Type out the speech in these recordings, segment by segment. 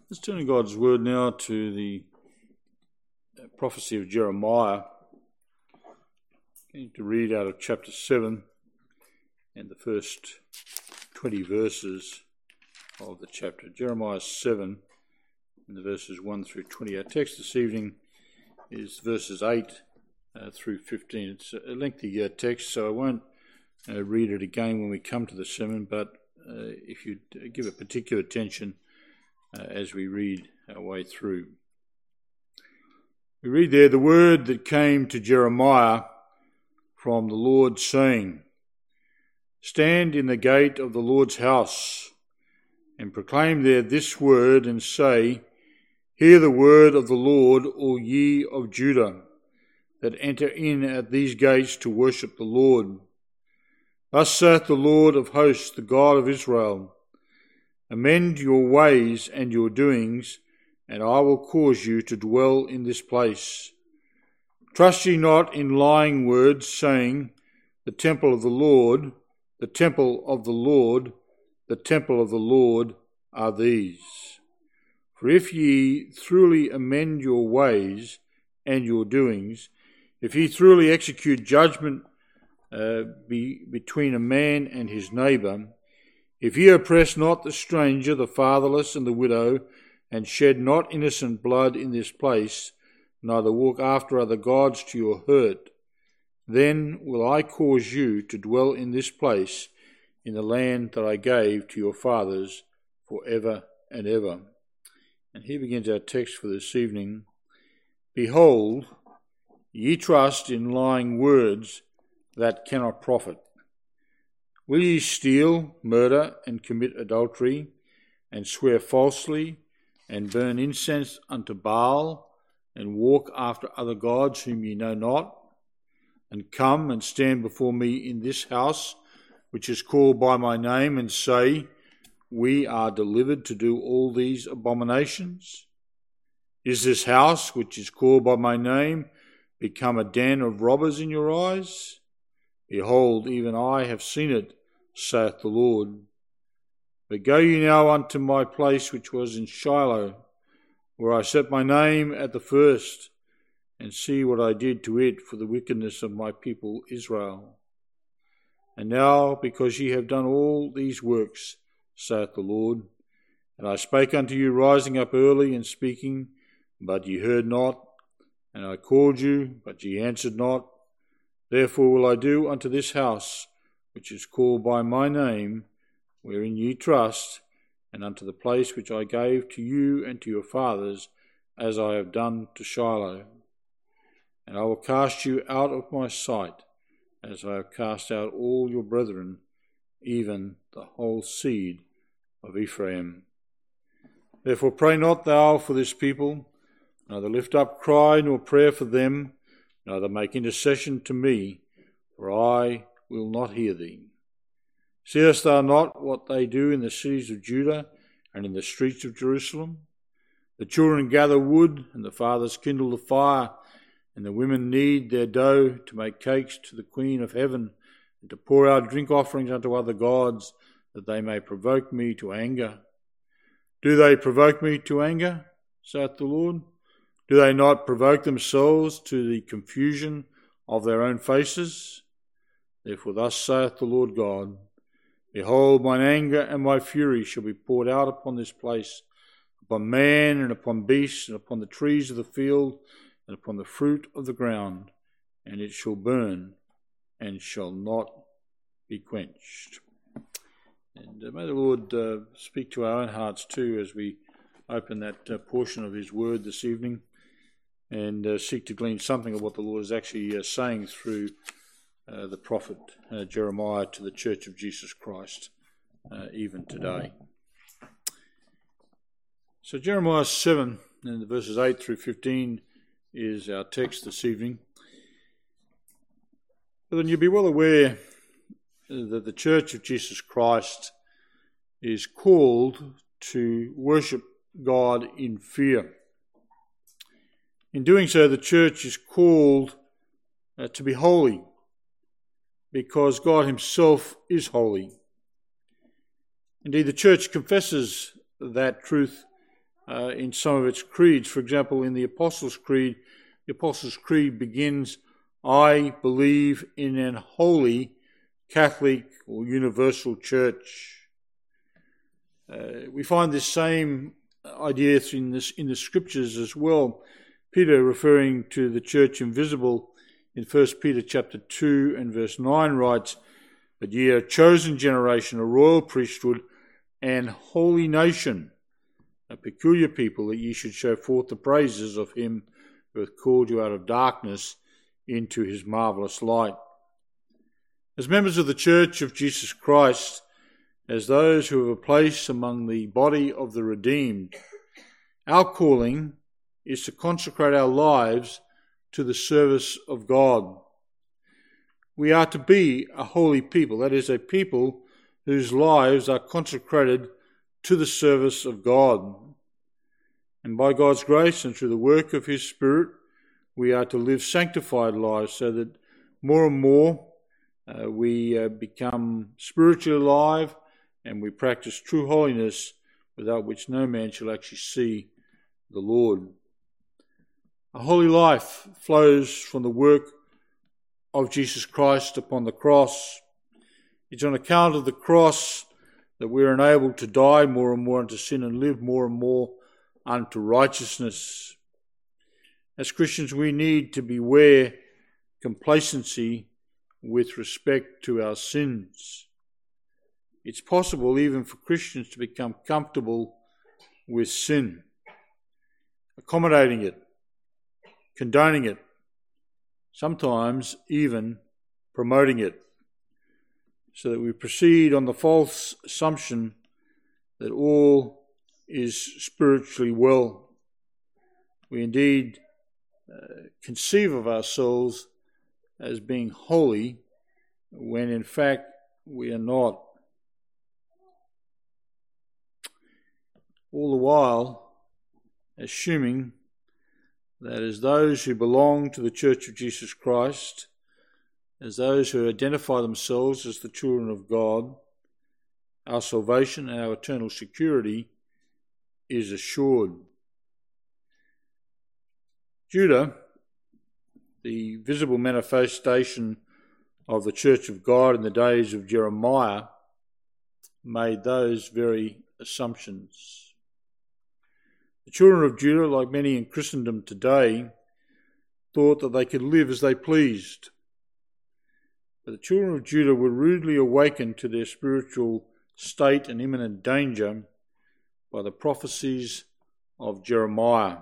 Let's turn to God's word now to the prophecy of Jeremiah. I'm going to read out of chapter 7 and the first 20 verses of the chapter. Jeremiah 7 and the verses 1 through 20. Our text this evening is verses 8 through 15. It's a lengthy text, so I won't read it again when we come to the sermon, but if you give it particular attention as we read our way through. We read there, the word that came to Jeremiah from the Lord, saying, Stand in the gate of the Lord's house, and proclaim there this word, and say, Hear the word of the Lord, all ye of Judah, that enter in at these gates to worship the Lord. Thus saith the Lord of hosts, the God of Israel, Amend your ways and your doings, and I will cause you to dwell in this place. Trust ye not in lying words, saying, The temple of the Lord, the temple of the Lord, the temple of the Lord are these. For if ye truly amend your ways and your doings, if ye truly execute judgment between a man and his neighbour, if ye oppress not the stranger, the fatherless, and the widow, and shed not innocent blood in this place, neither walk after other gods to your hurt, then will I cause you to dwell in this place, in the land that I gave to your fathers for ever and ever. And here begins our text for this evening. Behold, ye trust in lying words that cannot profit. Will ye steal, murder, and commit adultery, and swear falsely, and burn incense unto Baal, and walk after other gods whom ye know not, and come and stand before me in this house, which is called by my name, and say, We are delivered to do all these abominations? Is this house, which is called by my name, become a den of robbers in your eyes? Behold, even I have seen it, saith the Lord. But go ye now unto my place which was in Shiloh, where I set my name at the first, and see what I did to it for the wickedness of my people Israel. And now, because ye have done all these works, saith the Lord, and I spake unto you rising up early and speaking, but ye heard not, and I called you, but ye answered not, therefore will I do unto this house, which is called by my name, wherein ye trust, and unto the place which I gave to you and to your fathers, as I have done to Shiloh. And I will cast you out of my sight, as I have cast out all your brethren, even the whole seed of Ephraim. Therefore pray not thou for this people, neither lift up cry nor prayer for them, neither make intercession to me, for I will not hear thee. Seest thou not what they do in the cities of Judah and in the streets of Jerusalem? The children gather wood, and the fathers kindle the fire, and the women knead their dough to make cakes to the Queen of heaven, and to pour out drink offerings unto other gods, that they may provoke me to anger. Do they provoke me to anger, saith the Lord? Do they not provoke themselves to the confusion of their own faces? Therefore thus saith the Lord God, Behold, mine anger and my fury shall be poured out upon this place, upon man and upon beast, and upon the trees of the field, and upon the fruit of the ground, and it shall burn, and shall not be quenched. And may the Lord speak to our own hearts too as we open that portion of his word this evening, and seek to glean something of what the Lord is actually saying through the prophet Jeremiah to the Church of Jesus Christ even today. So Jeremiah 7 and the verses 8 through 15 is our text this evening. But then you'll be well aware that the Church of Jesus Christ is called to worship God in fear. In doing so, the church is called to be holy, because God himself is holy. Indeed, the church confesses that truth in some of its creeds. For example, in the Apostles' Creed begins, "I believe in an holy Catholic or universal church." We find this same idea in the scriptures as well. Peter, referring to the church invisible in 1 Peter chapter 2 and verse 9, writes, "But ye are a chosen generation, a royal priesthood, and holy nation, a peculiar people, that ye should show forth the praises of him who hath called you out of darkness into his marvellous light." As members of the Church of Jesus Christ, as those who have a place among the body of the redeemed, our calling is to consecrate our lives to the service of God. We are to be a holy people, that is, a people whose lives are consecrated to the service of God. And by God's grace and through the work of his Spirit, we are to live sanctified lives so that more and more we become spiritually alive and we practice true holiness, without which no man shall actually see the Lord. A holy life flows from the work of Jesus Christ upon the cross. It's on account of the cross that we're enabled to die more and more unto sin and live more and more unto righteousness. As Christians, we need to beware complacency with respect to our sins. It's possible even for Christians to become comfortable with sin, accommodating it, condoning it, sometimes even promoting it, so that we proceed on the false assumption that all is spiritually well. We indeed conceive of ourselves as being holy when in fact we are not. All the while assuming that as those who belong to the Church of Jesus Christ, as those who identify themselves as the children of God, our salvation and our eternal security is assured. Judah, the visible manifestation of the Church of God in the days of Jeremiah, made those very assumptions. The children of Judah, like many in Christendom today, thought that they could live as they pleased. But the children of Judah were rudely awakened to their spiritual state and imminent danger by the prophecies of Jeremiah.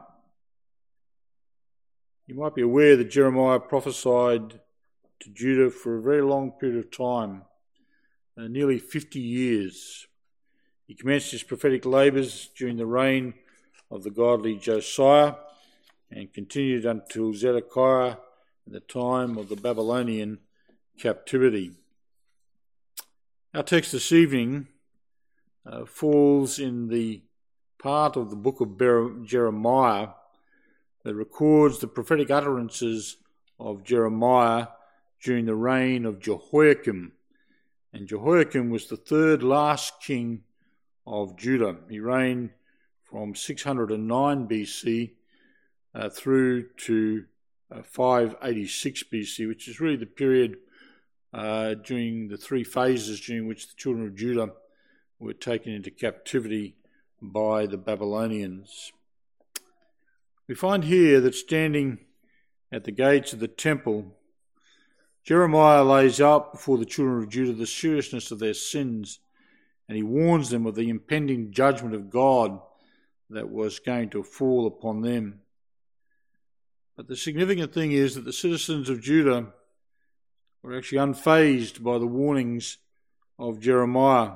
You might be aware that Jeremiah prophesied to Judah for a very long period of time, nearly 50 years. He commenced his prophetic labours during the reign of the godly Josiah and continued until Zedekiah in the time of the Babylonian captivity. Our text this evening falls in the part of the book of Jeremiah that records the prophetic utterances of Jeremiah during the reign of Jehoiakim. And Jehoiakim was the third last king of Judah. He reigned from 609 BC through to 586 BC, which is really the period during the three phases during which the children of Judah were taken into captivity by the Babylonians. We find here that standing at the gates of the temple, Jeremiah lays out before the children of Judah the seriousness of their sins, and he warns them of the impending judgment of God that was going to fall upon them. But the significant thing is that the citizens of Judah were actually unfazed by the warnings of Jeremiah.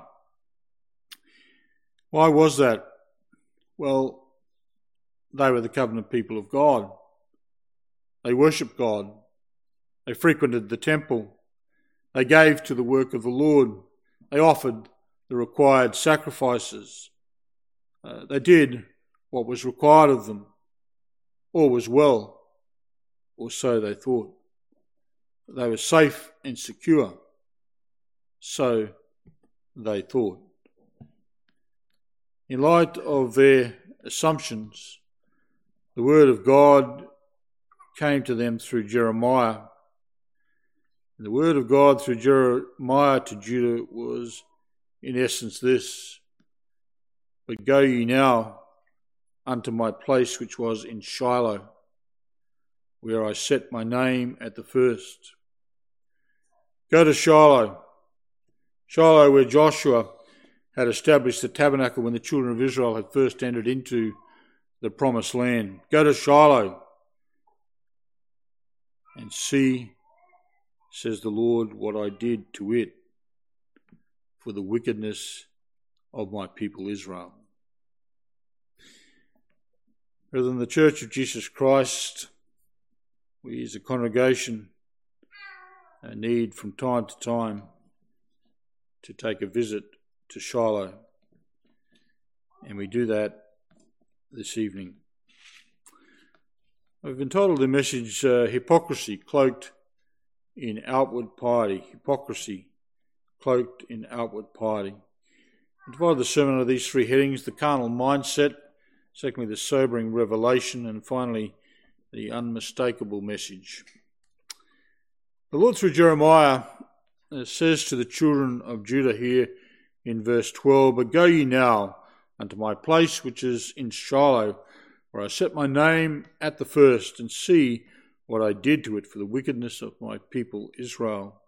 Why was that? Well, they were the covenant people of God. They worshipped God. They frequented the temple. They gave to the work of the Lord. They offered the required sacrifices. They did what was required of them. All was well, or so they thought. They were safe and secure, so they thought. In light of their assumptions. The word of God came to them through Jeremiah. And the word of God through Jeremiah to Judah was, in essence, this: "But go ye now unto my place which was in Shiloh, where I set my name at the first." Go to Shiloh. Shiloh, where Joshua had established the tabernacle when the children of Israel had first entered into the promised land. Go to Shiloh and see, says the Lord, what I did to it for the wickedness of my people Israel. Brethren, the Church of Jesus Christ, we as a congregation need from time to time to take a visit to Shiloh, and we do that this evening. I've entitled the message Hypocrisy Cloaked in Outward Piety. Hypocrisy Cloaked in Outward Piety. I divided the sermon into these three headings: the carnal mindset, secondly the sobering revelation, and finally the unmistakable message. The Lord through Jeremiah says to the children of Judah here in verse 12, "But go ye now unto my place which is in Shiloh, where I set my name at the first, and see what I did to it for the wickedness of my people Israel."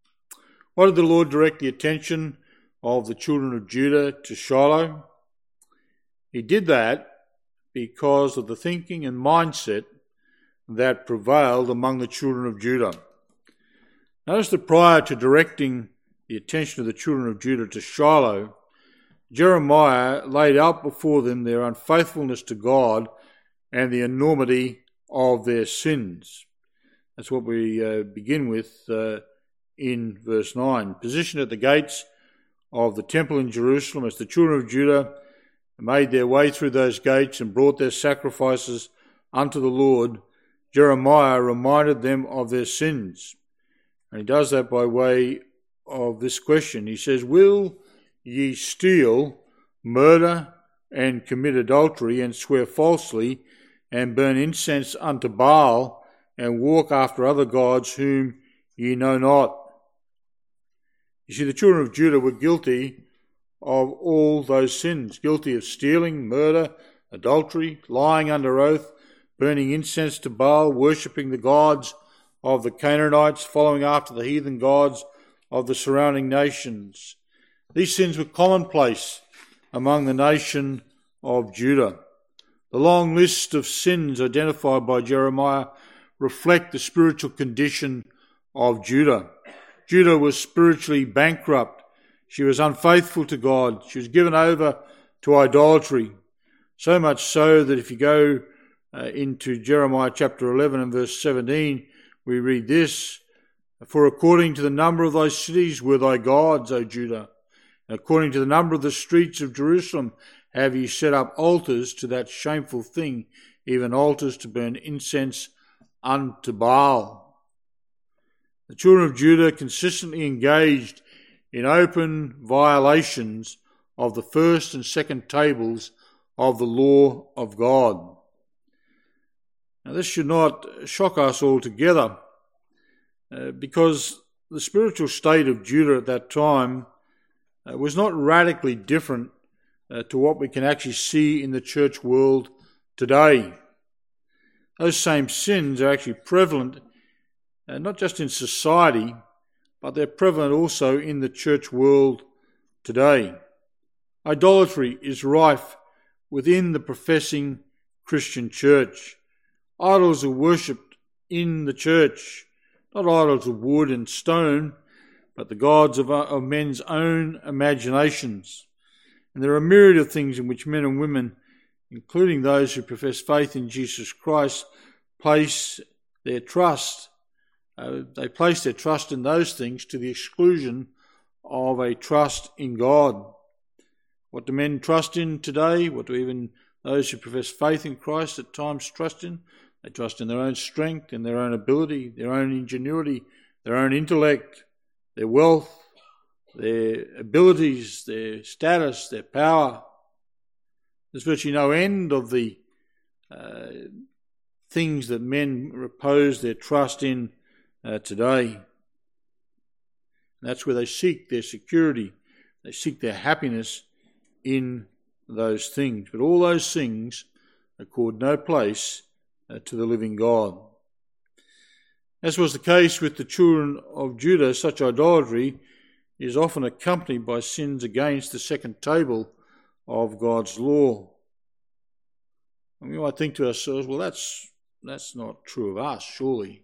Why did the Lord direct the attention of the children of Judah to Shiloh? He did that because of the thinking and mindset that prevailed among the children of Judah. Notice that prior to directing the attention of the children of Judah to Shiloh, Jeremiah laid out before them their unfaithfulness to God and the enormity of their sins. That's what we begin with in verse 9. Positioned at the gates of the temple in Jerusalem, as the children of Judah made their way through those gates and brought their sacrifices unto the Lord, Jeremiah reminded them of their sins. And he does that by way of this question. He says, "Will ye steal, murder, and commit adultery, and swear falsely, and burn incense unto Baal, and walk after other gods whom ye know not?" You see, the children of Judah were guilty of all those sins, guilty of stealing, murder, adultery, lying under oath, burning incense to Baal, worshipping the gods of the Canaanites, following after the heathen gods of the surrounding nations. These sins were commonplace among the nation of Judah. The long list of sins identified by Jeremiah reflect the spiritual condition of Judah. Judah was spiritually bankrupt. She was unfaithful to God. She was given over to idolatry. So much so that if you go into Jeremiah chapter 11 and verse 17, we read this: "For according to the number of thy cities were thy gods, O Judah, and according to the number of the streets of Jerusalem have ye set up altars to that shameful thing, even altars to burn incense unto Baal." The children of Judah consistently engaged in open violations of the first and second tables of the law of God. Now, this should not shock us altogether, because the spiritual state of Judah at that time was not radically different to what we can actually see in the church world today. Those same sins are actually prevalent, not just in society, but they're prevalent also in the church world today. Idolatry is rife within the professing Christian church. Idols are worshipped in the church, not idols of wood and stone, but the gods of men's own imaginations. And there are a myriad of things in which men and women, including those who profess faith in Jesus Christ, place their trust. They place their trust in those things to the exclusion of a trust in God. What do men trust in today? What do even those who profess faith in Christ at times trust in? They trust in their own strength, in their own ability, their own ingenuity, their own intellect, their wealth, their abilities, their status, their power. There's virtually no end of the things that men repose their trust in today. And that's where they seek their security. They seek their happiness in those things. But all those things accord no place to the living God. As was the case with the children of Judah, such idolatry is often accompanied by sins against the second table of God's law. And we might think to ourselves, well, that's not true of us, surely.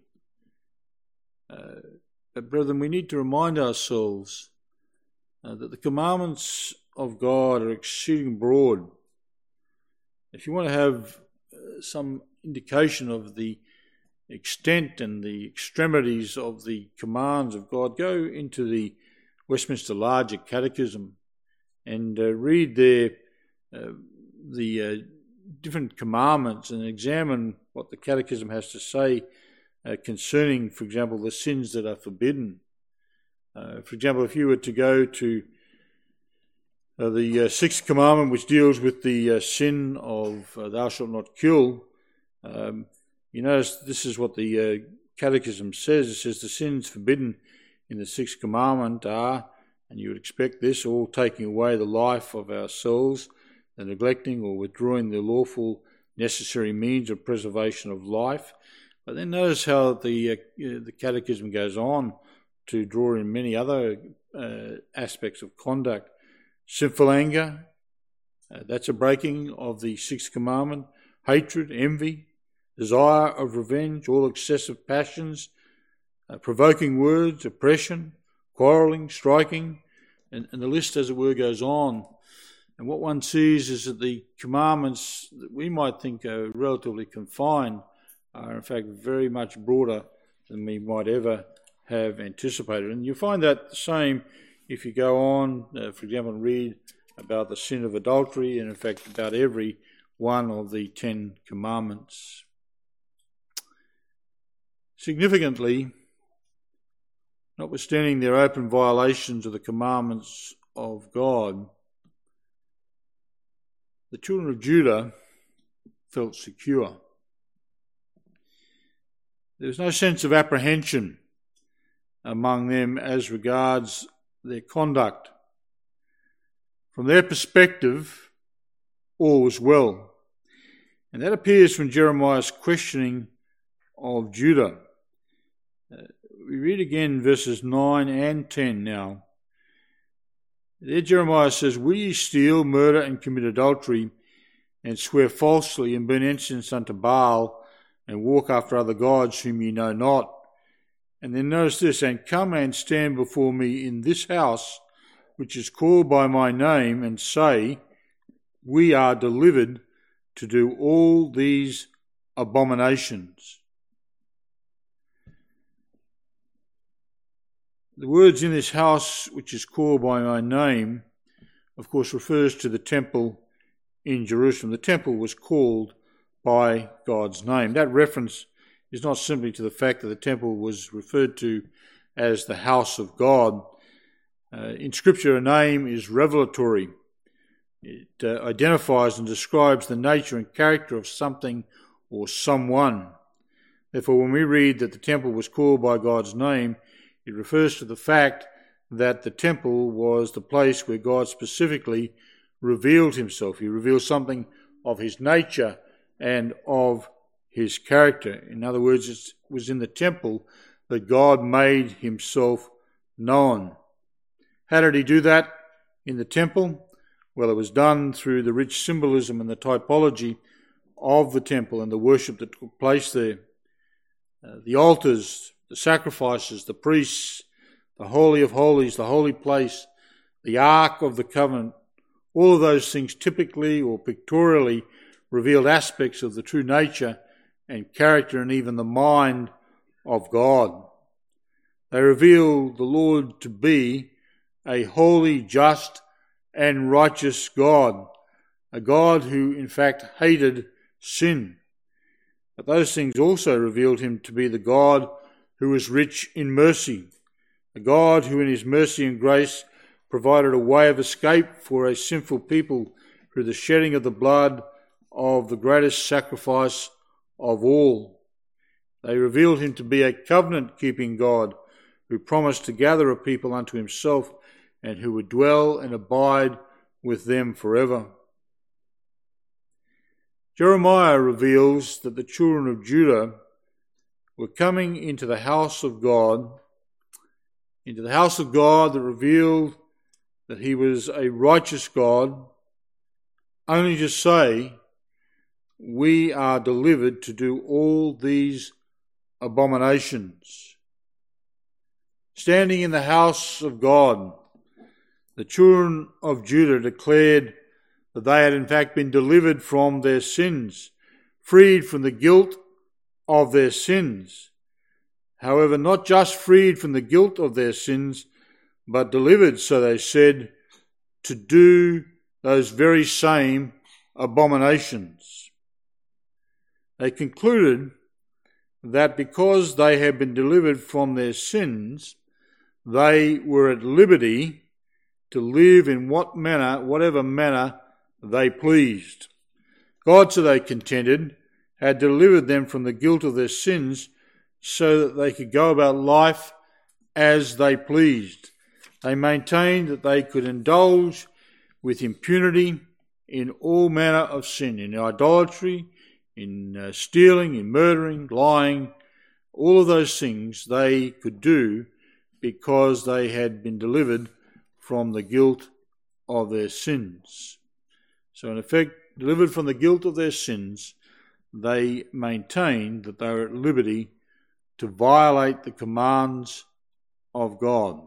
But brethren, we need to remind ourselves that the commandments of God are exceeding broad. If you want to have some indication of the extent and the extremities of the commands of God, go into the Westminster Larger Catechism and read there the different commandments and examine what the Catechism has to say concerning, for example, the sins that are forbidden. For example, if you were to go to the sixth commandment, which deals with the sin of thou shalt not kill, you notice this is what the Catechism says. It says the sins forbidden in the sixth commandment are, and you would expect this, all taking away the life of ourselves, the neglecting or withdrawing the lawful necessary means of preservation of life. But then notice how the Catechism goes on to draw in many other aspects of conduct. Sinful anger, that's a breaking of the sixth commandment. Hatred, envy, desire of revenge, all excessive passions, provoking words, oppression, quarrelling, striking, and the list, as it were, goes on. And what one sees is that the commandments that we might think are relatively confined are in fact very much broader than we might ever have anticipated. And you find that the same if you go on, for example, and read about the sin of adultery and in fact about every one of the 10 commandments. Significantly, notwithstanding their open violations of the commandments of God, the children of Judah felt secure. There was no sense of apprehension among them as regards their conduct. From their perspective, all was well. And that appears from Jeremiah's questioning of Judah. We read again verses 9 and 10 now. There Jeremiah says, will ye steal, murder, and commit adultery, and swear falsely, and burn incense unto Baal, and walk after other gods whom ye know not? And then notice this, and come and stand before me in this house, which is called by my name, and say, we are delivered to do all these abominations. The words in this house, which is called by my name, of course refers to the temple in Jerusalem. The temple was called by God's name. That reference is not simply to the fact that the temple was referred to as the house of God. In Scripture, a name is revelatory. It identifies and describes the nature and character of something or someone. Therefore, when we read that the temple was called by God's name, it refers to the fact that the temple was the place where God specifically revealed himself. He revealed something of his nature and of his character. In other words, it was in the temple that God made himself known. How did he do that in the temple? Well, it was done through the rich symbolism and the typology of the temple and the worship that took place there. The altars, the sacrifices, the priests, the Holy of Holies, the holy place, the Ark of the Covenant, all of those things typically or pictorially revealed aspects of the true nature and character and even the mind of God. They reveal the Lord to be a holy, just, and righteous God, a God who in fact hated sin. But those things also revealed him to be the God who is rich in mercy, a God who in his mercy and grace provided a way of escape for a sinful people through the shedding of the blood of the greatest sacrifice of all. They revealed him to be a covenant-keeping God who promised to gather a people unto himself and who would dwell and abide with them forever. Jeremiah reveals that the children of Judah were coming into the house of God that revealed that he was a righteous God, only to say, we are delivered to do all these abominations. Standing in the house of God, the children of Judah declared that they had in fact been delivered from their sins, freed from the guilt of their sins. However, not just freed from the guilt of their sins, but delivered, so they said, to do those very same abominations. They concluded that because they had been delivered from their sins, they were at liberty to live in whatever manner they pleased. God, so they contended, had delivered them from the guilt of their sins so that they could go about life as they pleased. They maintained that they could indulge with impunity in all manner of sin, in idolatry, in stealing, in murdering, lying. All of those things they could do because they had been delivered from the guilt of their sins. So in effect, delivered from the guilt of their sins, they maintained that they were at liberty to violate the commands of God.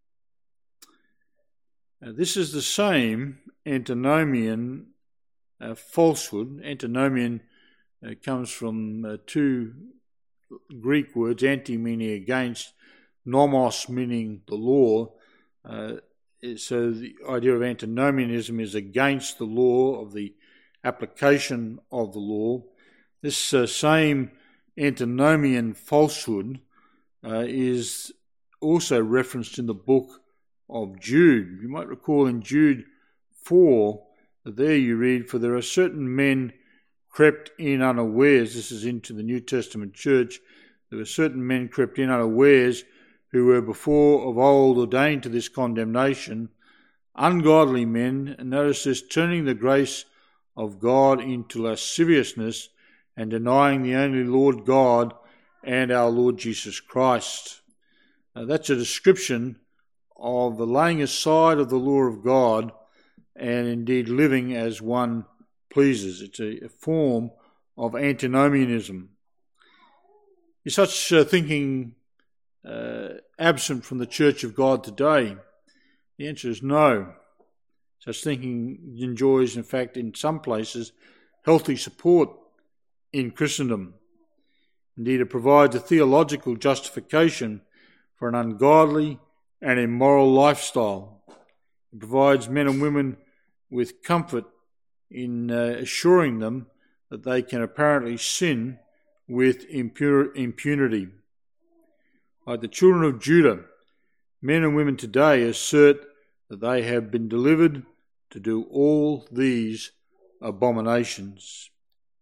Now, this is the same antinomian falsehood. Antinomian comes from two Greek words, anti meaning against, nomos meaning the law. So the idea of antinomianism is against the law, of the application of the law. This same antinomian falsehood is also referenced in the book of Jude. You might recall in Jude 4 that there you read, for there are certain men crept in unawares. This is into the New Testament church. There were certain men crept in unawares who were before of old ordained to this condemnation, ungodly men, and notice this, turning the grace of God into lasciviousness and denying the only Lord God and our Lord Jesus Christ. Now, that's a description of the laying aside of the law of God and indeed living as one pleases. It's a form of antinomianism. Is such thinking absent from the Church of God today? The answer is no. Such thinking enjoys, in fact, in some places, healthy support in Christendom. Indeed, it provides a theological justification for an ungodly and immoral lifestyle. It provides men and women with comfort in assuring them that they can apparently sin with impunity. Like the children of Judah, men and women today assert that they have been delivered to do all these abominations.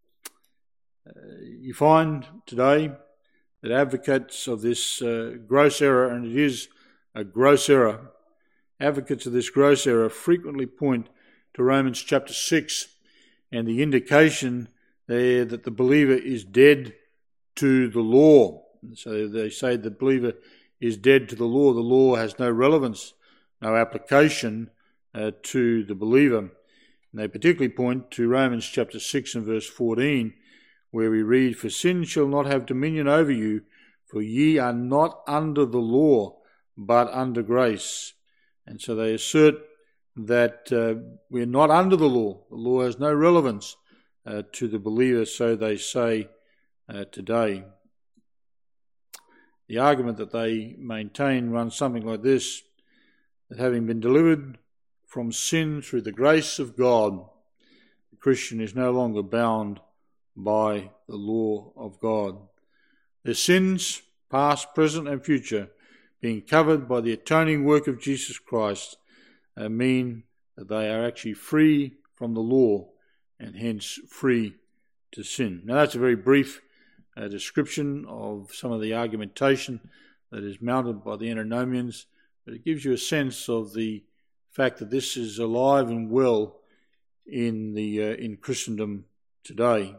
You find today that advocates of this gross error, and it is a gross error, advocates of this gross error frequently point to Romans chapter 6 and the indication there that the believer is dead to the law. So they say the believer is dead to the law. The law has no relevance, no application to the believer. And they particularly point to Romans chapter 6 and verse 14, where we read, for sin shall not have dominion over you, for ye are not under the law, but under grace. And so they assert that we're not under the law. The law has no relevance to the believer, so they say today. The argument that they maintain runs something like this, that having been delivered from sin through the grace of God, the Christian is no longer bound by the law of God. Their sins, past, present and future, being covered by the atoning work of Jesus Christ, mean that they are actually free from the law and hence free to sin. Now that's a very brief description of some of the argumentation that is mounted by the antinomians, but it gives you a sense of the fact that this is alive and well in Christendom today.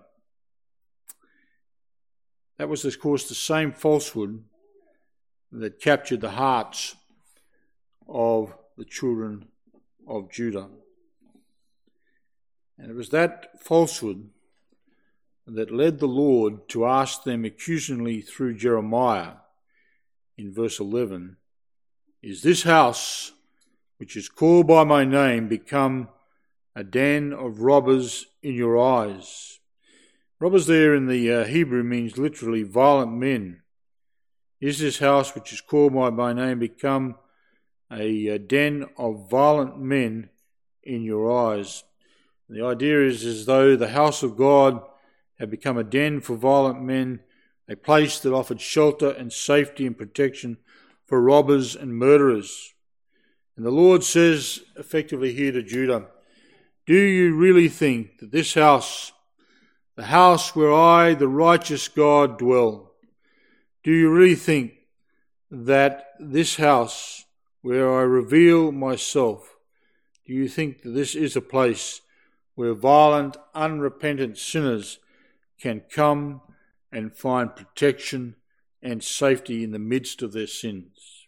That was, of course, the same falsehood that captured the hearts of the children of Judah. And it was that falsehood that led the Lord to ask them accusingly through Jeremiah in verse 11, "Is this house, which is called by my name, become a den of robbers in your eyes?" Robbers there in the Hebrew means literally violent men. Is this house, which is called by my name, become a den of violent men in your eyes? And the idea is as though the house of God had become a den for violent men, a place that offered shelter and safety and protection for robbers and murderers. And the Lord says effectively here to Judah, do you really think that this house, the house where I, the righteous God, dwell, do you really think that this house where I reveal myself, do you think that this is a place where violent, unrepentant sinners can come and find protection and safety in the midst of their sins?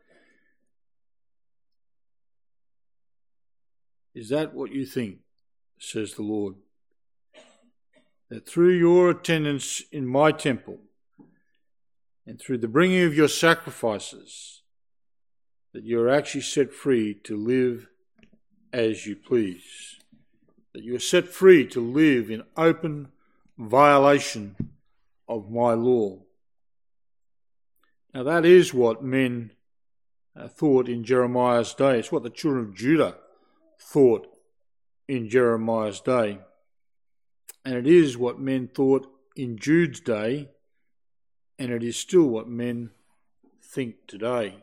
Is that what you think, says the Lord? That through your attendance in my temple and through the bringing of your sacrifices, that you're actually set free to live as you please, that you're set free to live in open violation of my law. Now that is what men thought in Jeremiah's day. It's what the children of Judah thought in Jeremiah's day. And it is what men thought in Jude's day, and it is still what men think today.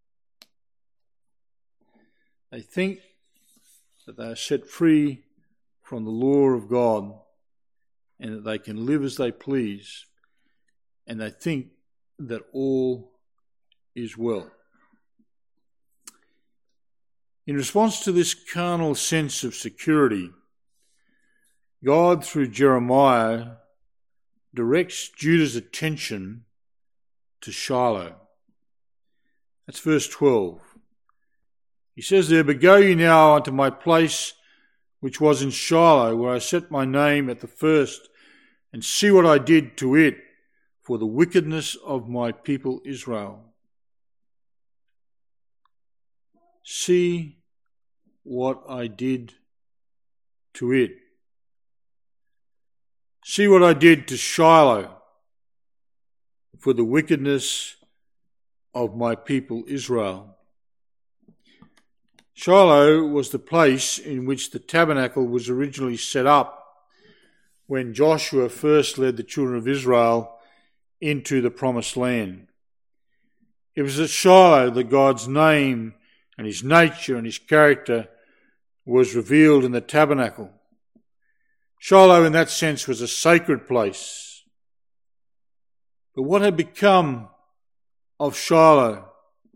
They think that they are set free from the law of God and that they can live as they please, and they think that all is well. In response to this carnal sense of security, God, through Jeremiah, directs Judah's attention to Shiloh. That's verse 12. He says there, "But go ye now unto my place which was in Shiloh, where I set my name at the first, and see what I did to it for the wickedness of my people Israel." See what I did to it. See what I did to Shiloh for the wickedness of my people Israel. Shiloh was the place in which the tabernacle was originally set up when Joshua first led the children of Israel into the promised land. It was at Shiloh that God's name and his nature and his character was revealed in the tabernacle. Shiloh in that sense was a sacred place. But what had become of Shiloh?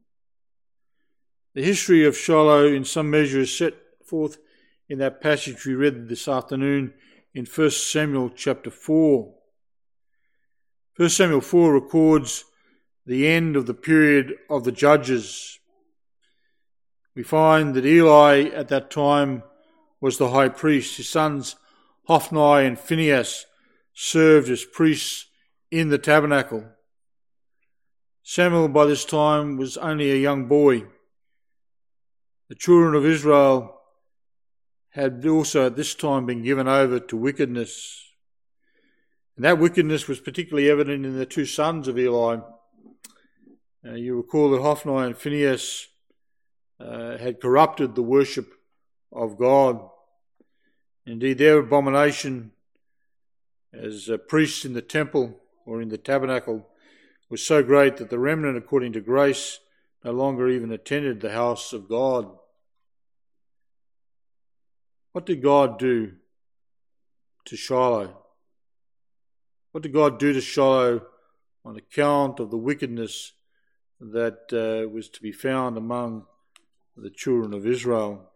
The history of Shiloh in some measure is set forth in that passage we read this afternoon in 1 Samuel chapter 4. 1 Samuel 4 records the end of the period of the judges. We find that Eli at that time was the high priest. His sons Hophni and Phinehas served as priests in the tabernacle. Samuel by this time was only a young boy. The children of Israel had also at this time been given over to wickedness. And that wickedness was particularly evident in the two sons of Eli. You recall that Hophni and Phinehas had corrupted the worship of God. Indeed, their abomination as priests in the temple or in the tabernacle was so great that the remnant, according to grace, no longer even attended the house of God. What did God do to Shiloh? What did God do to Shiloh on account of the wickedness that was to be found among the children of Israel?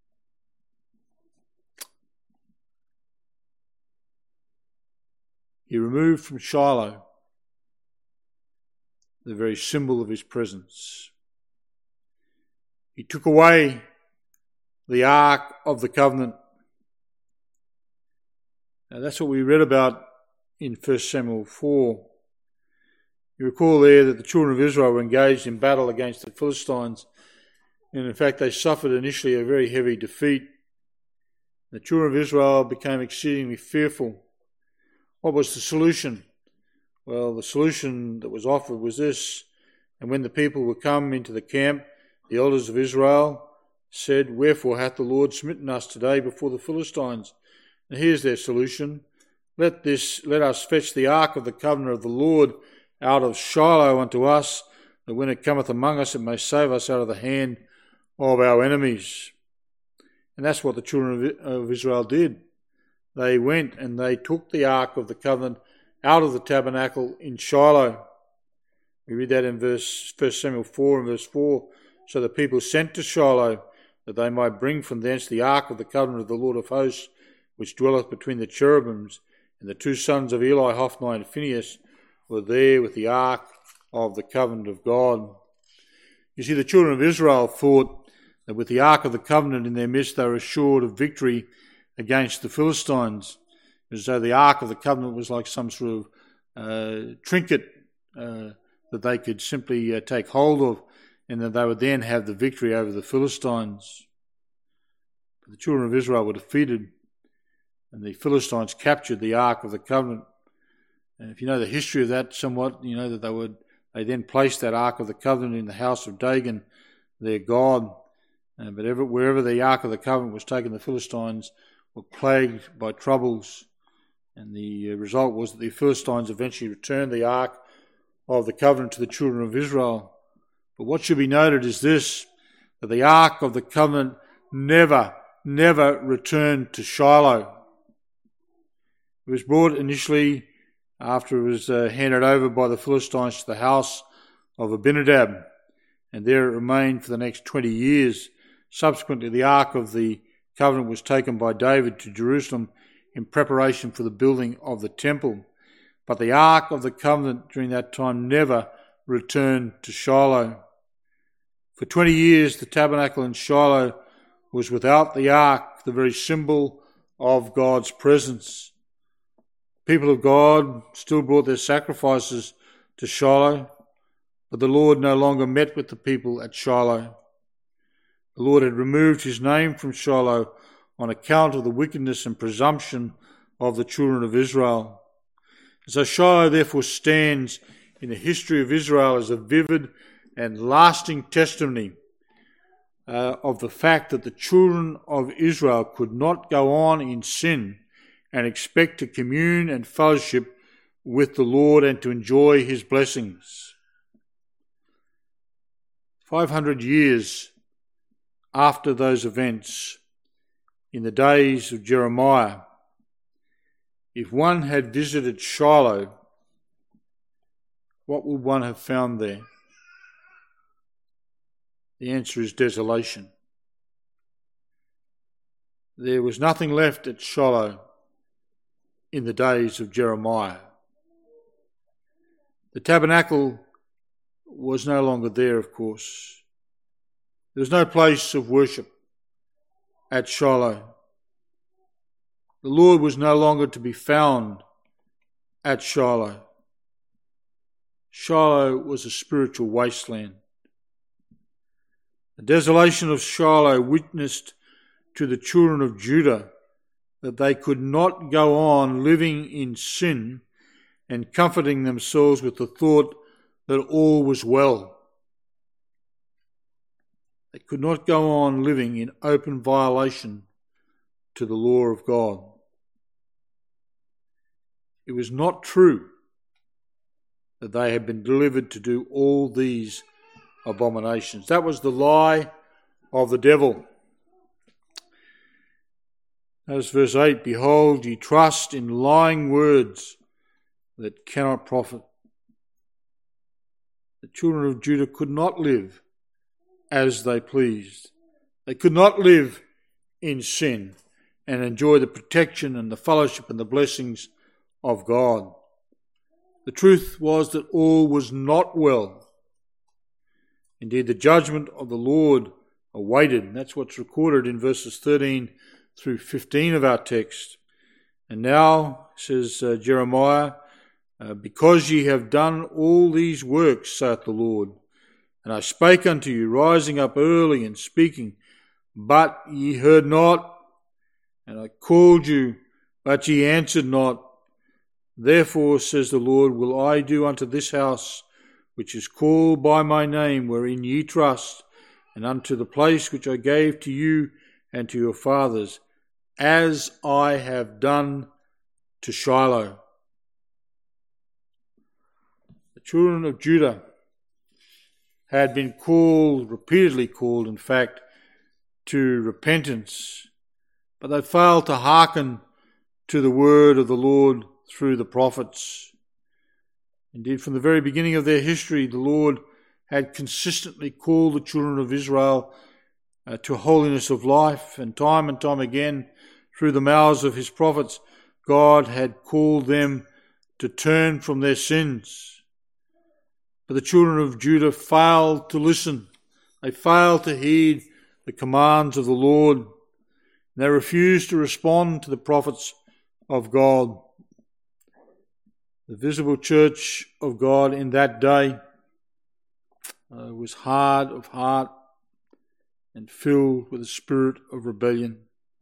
He removed from Shiloh the very symbol of his presence. He took away the Ark of the Covenant. Now that's what we read about in 1 Samuel 4. You recall there that the children of Israel were engaged in battle against the Philistines, and in fact they suffered initially a very heavy defeat. The children of Israel became exceedingly fearful. What was the solution? Well, the solution that was offered was this: and when the people were come into the camp, the elders of Israel said, "Wherefore hath the Lord smitten us today before the Philistines?" And here's their solution: Let us fetch the ark of the covenant of the Lord out of Shiloh unto us, that when it cometh among us, it may save us out of the hand of our enemies. And that's what the children of Israel did. They went and they took the ark of the covenant out of the tabernacle in Shiloh. We read that in 1 Samuel 4 and verse 4. So the people sent to Shiloh, that they might bring from thence the ark of the covenant of the Lord of hosts, which dwelleth between the cherubims. And the two sons of Eli, Hophni and Phinehas, were there with the ark of the covenant of God. You see, the children of Israel thought that with the ark of the covenant in their midst, they were assured of victory against the Philistines, as though the ark of the covenant was like some sort of trinket that they could simply take hold of, and that they would then have the victory over the Philistines. But the children of Israel were defeated, and the Philistines captured the ark of the covenant. And if you know the history of that somewhat, you know that they then placed that ark of the covenant in the house of Dagon, their god. But wherever the ark of the covenant was taken, the Philistines were plagued by troubles. And the result was that the Philistines eventually returned the ark of the covenant to the children of Israel. But what should be noted is this, that the ark of the covenant never returned to Shiloh. It was brought initially after it was handed over by the Philistines to the house of Abinadab, and there it remained for the next 20 years. Subsequently, the ark of the covenant was taken by David to Jerusalem in preparation for the building of the temple. But the ark of the covenant during that time never returned to Shiloh. For 20 years, the tabernacle in Shiloh was without the ark, the very symbol of God's presence. People of God still brought their sacrifices to Shiloh, but the Lord no longer met with the people at Shiloh. The Lord had removed his name from Shiloh on account of the wickedness and presumption of the children of Israel. And so Shiloh therefore stands in the history of Israel as a vivid and lasting testimony of the fact that the children of Israel could not go on in sin and expect to commune and fellowship with the Lord and to enjoy his blessings. 500 years after those events, in the days of Jeremiah, if one had visited Shiloh, what would one have found there? The answer is desolation. There was nothing left at Shiloh in the days of Jeremiah. The tabernacle was no longer there, of course. There was no place of worship at Shiloh. The Lord was no longer to be found at Shiloh. Shiloh was a spiritual wasteland. The desolation of Shiloh witnessed to the children of Judah that they could not go on living in sin and comforting themselves with the thought that all was well. They could not go on living in open violation to the law of God. It was not true that they had been delivered to do all these abominations. That was the lie of the devil. As verse 8, behold, ye trust in lying words that cannot profit. The children of Judah could not live as they pleased. They could not live in sin and enjoy the protection and the fellowship and the blessings of God. The truth was that all was not well. Indeed, the judgment of the Lord awaited. And that's what's recorded in verses 13 through 15 of our text. And now, says Jeremiah, because ye have done all these works, saith the Lord, and I spake unto you, rising up early and speaking, but ye heard not, and I called you, but ye answered not. Therefore, says the Lord, will I do unto this house, which is called by my name, wherein ye trust, and unto the place which I gave to you and to your fathers, as I have done to Shiloh. The children of Judah had been repeatedly called, in fact, to repentance, but they failed to hearken to the word of the Lord through the prophets. Indeed, from the very beginning of their history, the Lord had consistently called the children of Israel to holiness of life, and time again, through the mouths of his prophets, God had called them to turn from their sins. But the children of Judah failed to listen. They failed to heed the commands of the Lord. And they refused to respond to the prophets of God. The visible church of God in that day was hard of heart and filled with a spirit of rebellion.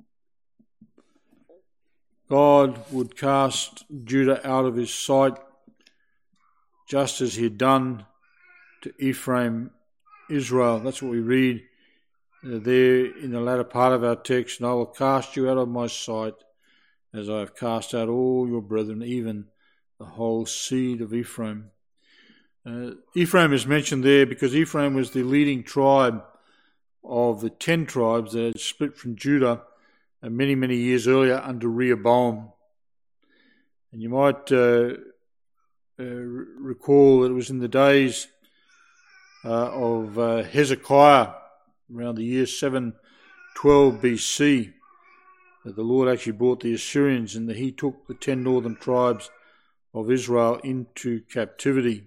God would cast Judah out of his sight, just as he had done to Ephraim, Israel. That's what we read there in the latter part of our text. And I will cast you out of my sight, as I have cast out all your brethren, even the whole seed of Ephraim. Ephraim is mentioned there because Ephraim was the leading tribe of the 10 tribes that had split from Judah many, many years earlier under Rehoboam. And you might recall that it was in the days of Hezekiah, around the year 712 BC, that the Lord actually brought the Assyrians, and that he took the 10 northern tribes of Israel into captivity.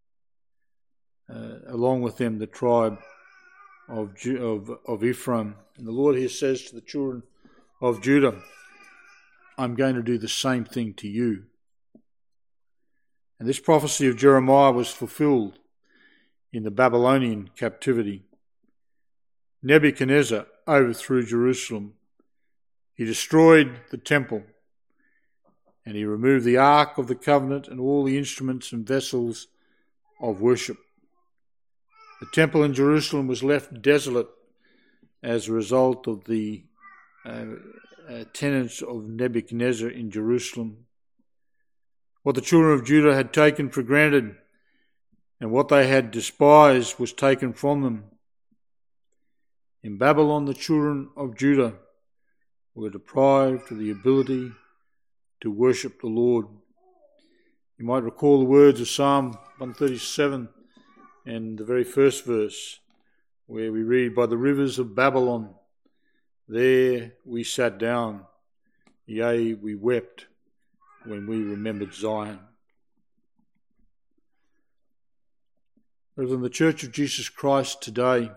Along with them, the tribe of Ephraim. And the Lord here says to the children of Judah, I'm going to do the same thing to you. And this prophecy of Jeremiah was fulfilled in the Babylonian captivity. Nebuchadnezzar overthrew Jerusalem. He destroyed the temple, and he removed the Ark of the Covenant and all the instruments and vessels of worship. The temple in Jerusalem was left desolate as a result of the tenets of Nebuchadnezzar in Jerusalem. What the children of Judah had taken for granted and what they had despised was taken from them. In Babylon, the children of Judah were deprived of the ability to worship the Lord. You might recall the words of Psalm 137 and the very first verse, where we read, by the rivers of Babylon, there we sat down, yea, we wept when we remembered Zion. Brethren, the Church of Jesus Christ today,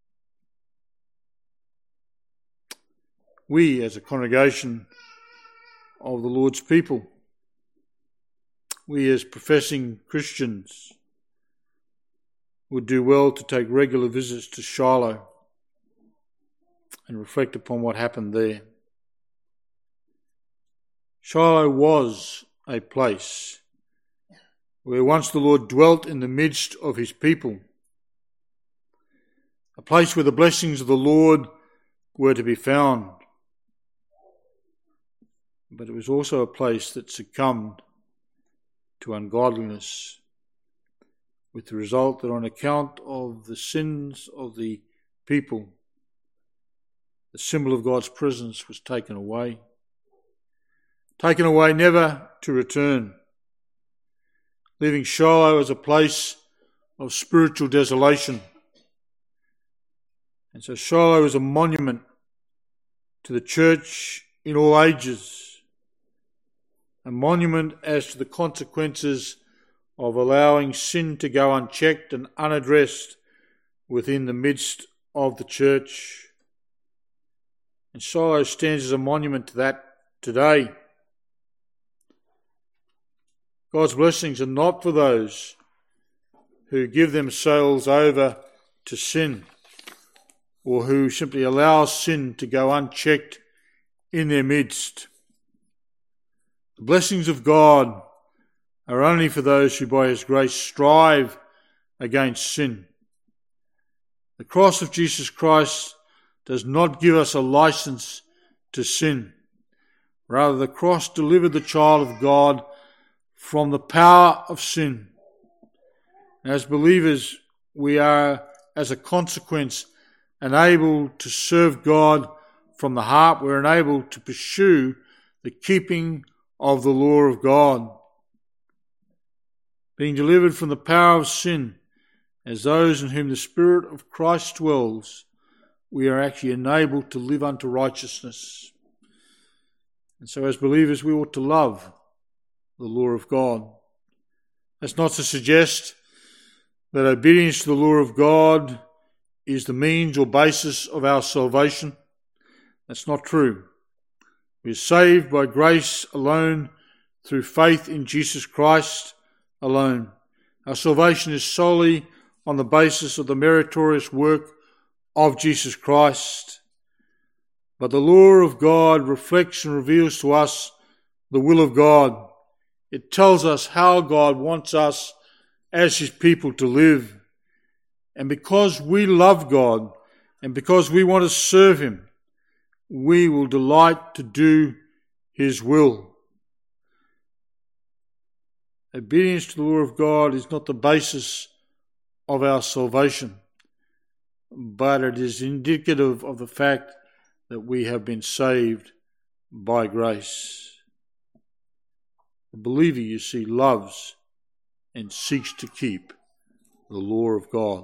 we as a congregation of the Lord's people, we as professing Christians, would do well to take regular visits to Shiloh and reflect upon what happened there. Shiloh was a place where once the Lord dwelt in the midst of his people, a place where the blessings of the Lord were to be found. But it was also a place that succumbed to ungodliness, with the result that on account of the sins of the people, The symbol of God's presence was taken away never to return, leaving Shiloh as a place of spiritual desolation. And so Shiloh is a monument to the church in all ages, a monument as to the consequences of allowing sin to go unchecked and unaddressed within the midst of the church. And Shiloh stands as a monument to that today. God's blessings are not for those who give themselves over to sin or who simply allow sin to go unchecked in their midst. The blessings of God are only for those who by his grace strive against sin. The cross of Jesus Christ does not give us a license to sin. Rather, the cross delivered the child of God from the power of sin. As believers, we are, as a consequence, enabled to serve God from the heart. We're enabled to pursue the keeping of the law of God. Being delivered from the power of sin, as those in whom the Spirit of Christ dwells, we are actually enabled to live unto righteousness. And so as believers, we ought to love the law of God. That's not to suggest that obedience to the law of God is the means or basis of our salvation. That's not true. We are saved by grace alone, through faith in Jesus Christ alone. Our salvation is solely on the basis of the meritorious work of Jesus Christ. But the law of God reflects and reveals to us the will of God. It tells us how God wants us as his people to live. And because we love God and because we want to serve him, we will delight to do his will. Obedience to the law of God is not the basis of our salvation, but it is indicative of the fact that we have been saved by grace. The believer, you see, loves and seeks to keep the law of God.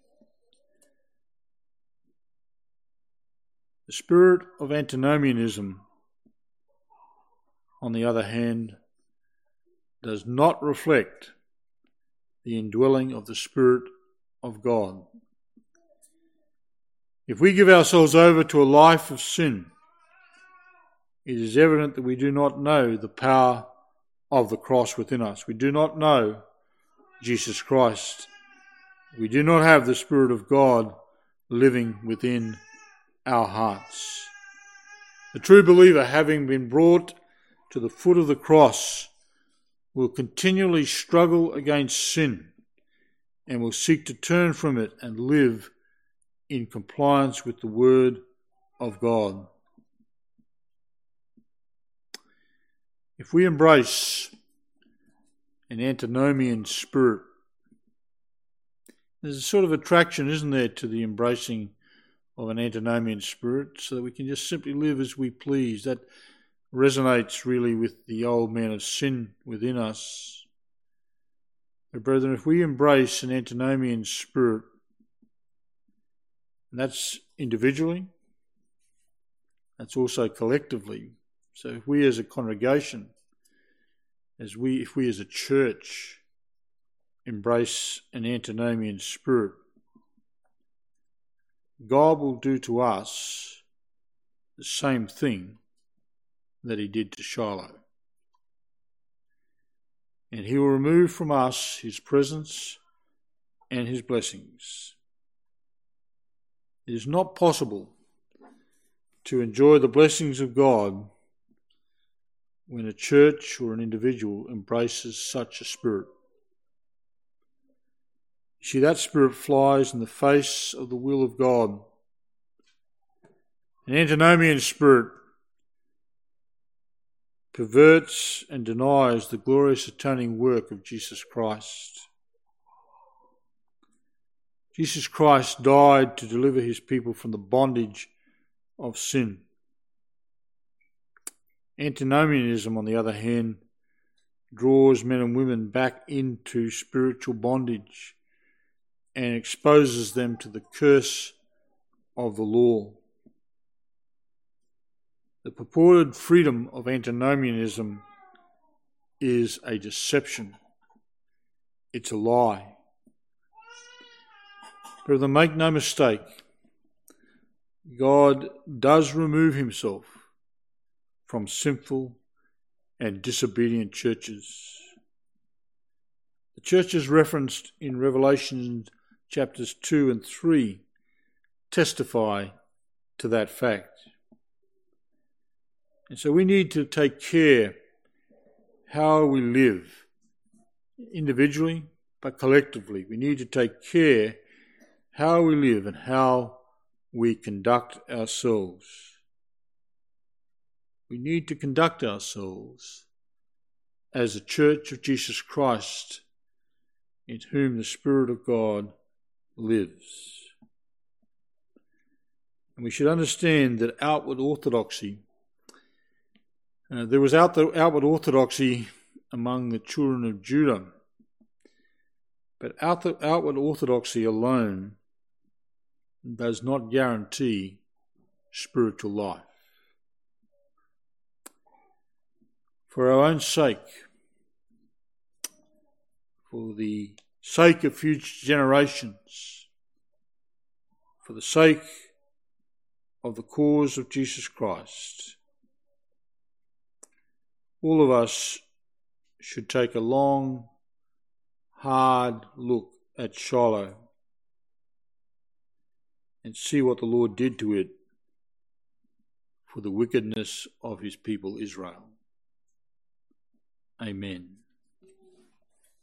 The spirit of antinomianism, on the other hand, does not reflect the indwelling of the Spirit of God. If we give ourselves over to a life of sin, it is evident that we do not know the power of the cross within us. We do not know Jesus Christ. We do not have the Spirit of God living within our hearts. The true believer, having been brought to the foot of the cross, will continually struggle against sin and will seek to turn from it and live in compliance with the Word of God. If we embrace an antinomian spirit, there's a sort of attraction, isn't there, to the embracing of an antinomian spirit, so that we can just simply live as we please. That resonates really with the old man of sin within us. But brethren, if we embrace an antinomian spirit, and that's individually, that's also collectively. So if we as a congregation, if we as a church embrace an antinomian spirit, God will do to us the same thing that he did to Shiloh. And he will remove from us his presence and his blessings. It is not possible to enjoy the blessings of God when a church or an individual embraces such a spirit. You see, that spirit flies in the face of the will of God. An antinomian spirit perverts and denies the glorious atoning work of Jesus Christ. Jesus Christ died to deliver his people from the bondage of sin. Antinomianism, on the other hand, draws men and women back into spiritual bondage and exposes them to the curse of the law. The purported freedom of antinomianism is a deception. It's a lie. But make no mistake, God does remove himself from sinful and disobedient churches. The churches referenced in Revelation chapters 2 and 3 testify to that fact. And so we need to take care how we live, individually but collectively. We need to take care how we live and how we conduct ourselves. We need to conduct ourselves as a church of Jesus Christ, in whom the Spirit of God lives. And we should understand that outward orthodoxy, there was outward orthodoxy among the children of Judah, but outward orthodoxy alone does not guarantee spiritual life. For our own sake, for the sake of future generations, for the sake of the cause of Jesus Christ, all of us should take a long, hard look at Shiloh and see what the Lord did to it for the wickedness of his people Israel. Amen.